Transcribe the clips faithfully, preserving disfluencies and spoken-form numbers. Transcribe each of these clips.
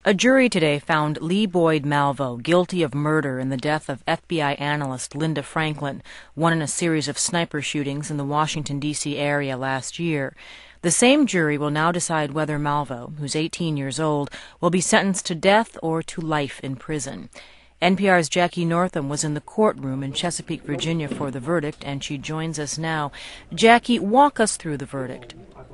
A jury today found Lee Boyd Malvo guilty of murder in the death of F B I analyst Linda Franklin, one in a series of sniper shootings in the Washington, D C area last year. The same jury will now decide whether Malvo, who's eighteen years old, will be sentenced to death or to life in prison. N P R's Jackie Northam was in the courtroom in Chesapeake, Virginia for the verdict, and she joins us now. Jackie, walk us through the verdict.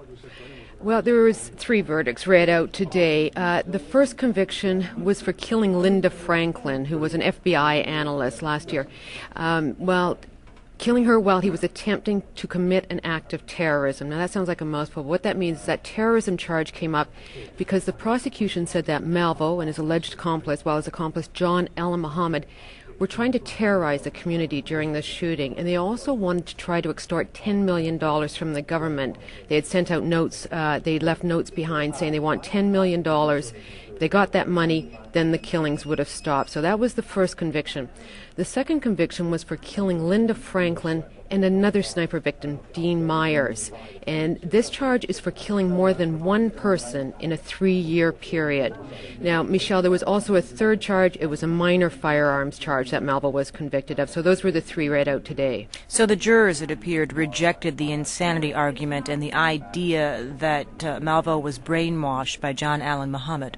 Well, there was three verdicts read out today. Uh, the first conviction was for killing Linda Franklin, who was an F B I analyst last year. Um, well, killing her while he was attempting to commit an act of terrorism. Now, that sounds like a mouthful. What that means is that terrorism charge came up because the prosecution said that Malvo and his alleged accomplice, well, his accomplice John Al Muhammad, were trying to terrorize the community during this shooting, and they also wanted to try to extort ten million dollars from the government. They had sent out notes, uh, they left notes behind saying they want ten million dollars. If they got that money, then the killings would have stopped. So that was the first conviction. The second conviction was for killing Linda Franklin and another sniper victim, Dean Myers. And this charge is for killing more than one person in a three-year period. Now, Michelle, there was also a third charge. It was a minor firearms charge that Malvo was convicted of. So those were the three read out today. So the jurors, it appeared, rejected the insanity argument and the idea that uh, Malvo was brainwashed by John Al Muhammad.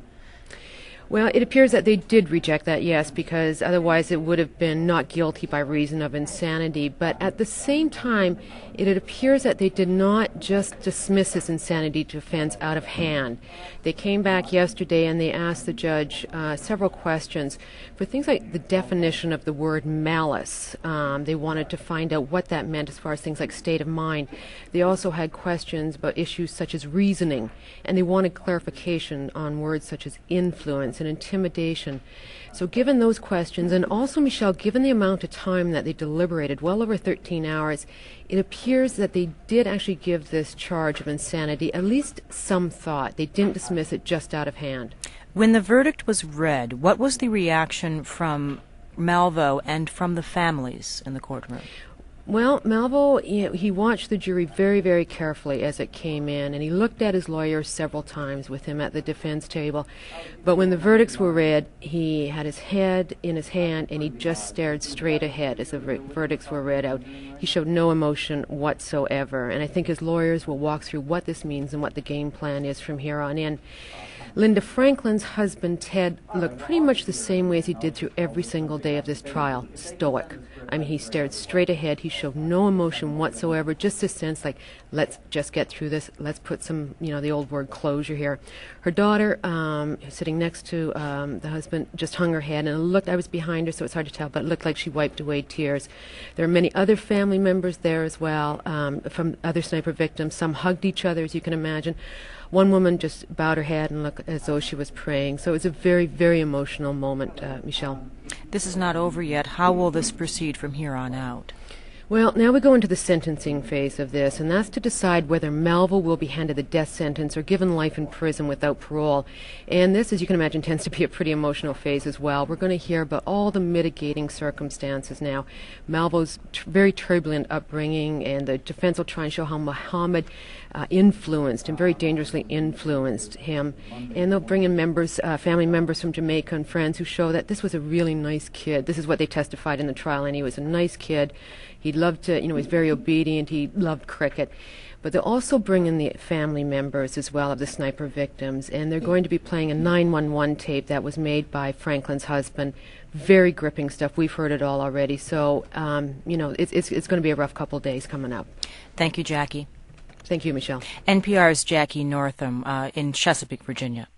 Well, it appears that they did reject that, yes, because otherwise it would have been not guilty by reason of insanity. But at the same time, it, it appears that they did not just dismiss his insanity defense out of hand. They came back yesterday and they asked the judge uh, several questions for things like the definition of the word malice. Um, they wanted to find out what that meant as far as things like state of mind. They also had questions about issues such as reasoning, and they wanted clarification on words such as influence and intimidation. So given those questions, and also, Michelle, given the amount of time that they deliberated, well over thirteen hours, it appears that they did actually give this charge of insanity at least some thought. They didn't dismiss it just out of hand. When the verdict was read, what was the reaction from Malvo and from the families in the courtroom? Well, Malvo, he, he watched the jury very, very carefully as it came in, and he looked at his lawyer several times with him at the defense table. But when the verdicts were read, he had his head in his hand, and he just stared straight ahead as the ver- verdicts were read out. He showed no emotion whatsoever, and I think his lawyers will walk through what this means and what the game plan is from here on in. Linda Franklin's husband, Ted, looked pretty much the same way as he did through every single day of this trial, stoic. I mean, he stared straight ahead. He showed no emotion whatsoever, just a sense like, let's just get through this. Let's put some, you know, the old word closure here. Her daughter, um, sitting next to um, the husband, just hung her head, and it looked, I was behind her, so it's hard to tell, but it looked like she wiped away tears. There are many other family members there as well, um, from other sniper victims. Some hugged each other, as you can imagine. One woman just bowed her head and looked as though she was praying. So it was a very, very emotional moment, uh, Michelle. This is not over yet. How will this proceed from here on out? Well, now we go into the sentencing phase of this, and that's to decide whether Malvo will be handed the death sentence or given life in prison without parole. And this, as you can imagine, tends to be a pretty emotional phase as well. We're going to hear about all the mitigating circumstances now. Malvo's t- very turbulent upbringing, and the defense will try and show how Muhammad uh, influenced him, very dangerously influenced him. And they'll bring in members, uh, family members from Jamaica and friends who show that this was a really nice kid. This is what they testified in the trial, and he was a nice kid. He loved to, you know, he was very obedient. He loved cricket. But they'll also bring in the family members as well of the sniper victims, and they're going to be playing a nine one one tape that was made by Franklin's husband. Very gripping stuff. We've heard it all already. So, um, you know, it's, it's, it's going to be a rough couple days coming up. Thank you, Jackie. Thank you, Michelle. N P R's Jackie Northam uh, in Chesapeake, Virginia.